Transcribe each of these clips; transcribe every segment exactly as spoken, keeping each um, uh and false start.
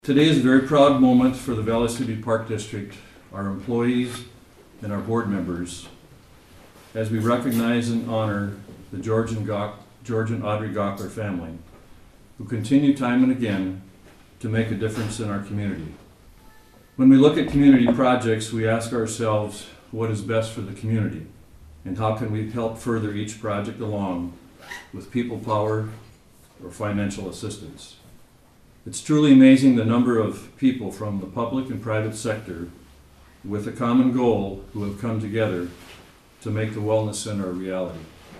Today is a very proud moment for the Valley City Park District, our employees, and our board members, as we recognize and honor the George and, Gok, George and Audrey Gockler family, who continue time and again to make a difference in our community. When we look at community projects, we ask ourselves what is best for the community, and how can we help further each project along with people power or financial assistance. It's truly amazing the number of people from the public and private sector with a common goal who have come together to make the Wellness Center a reality.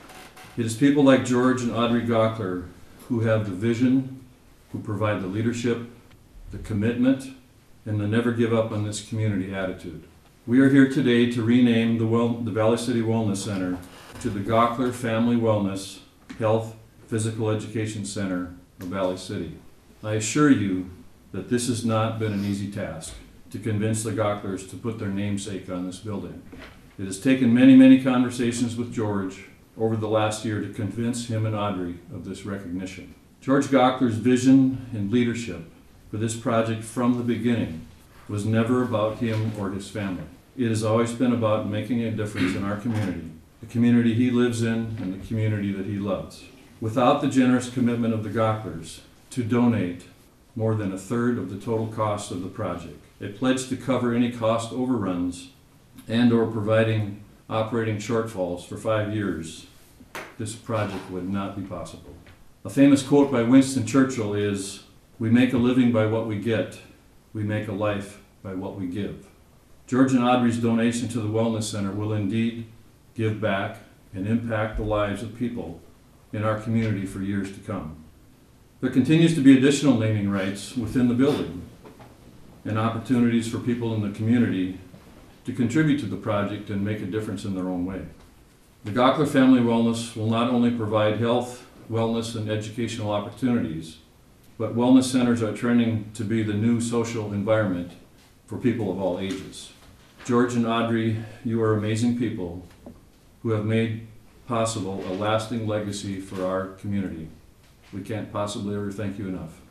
It is people like George and Audrey Gockler who have the vision, who provide the leadership, the commitment, and the never give up on this community attitude. We are here today to rename the, well, the Valley City Wellness Center to the Gockler Family Wellness, Health, Physical Education Center of Valley City. I assure you that this has not been an easy task to convince the Gocklers to put their namesake on this building. It has taken many, many conversations with George over the last year to convince him and Audrey of this recognition. George Gockler's vision and leadership for this project from the beginning was never about him or his family. It has always been about making a difference in our community, the community he lives in and the community that he loves. Without the generous commitment of the Gocklers to donate more than a third of the total cost of the project, a pledge to cover any cost overruns and or providing operating shortfalls for five years, this project would not be possible. A famous quote by Winston Churchill is, "We make a living by what we get, we make a life by what we give." George and Audrey's donation to the Wellness Center will indeed give back and impact the lives of people in our community for years to come. There continues to be additional naming rights within the building and opportunities for people in the community to contribute to the project and make a difference in their own way. The Gockler Family Wellness will not only provide health, wellness, and educational opportunities, but wellness centers are trending to be the new social environment for people of all ages. George and Audrey, you are amazing people who have made possible a lasting legacy for our community. We can't possibly ever thank you enough.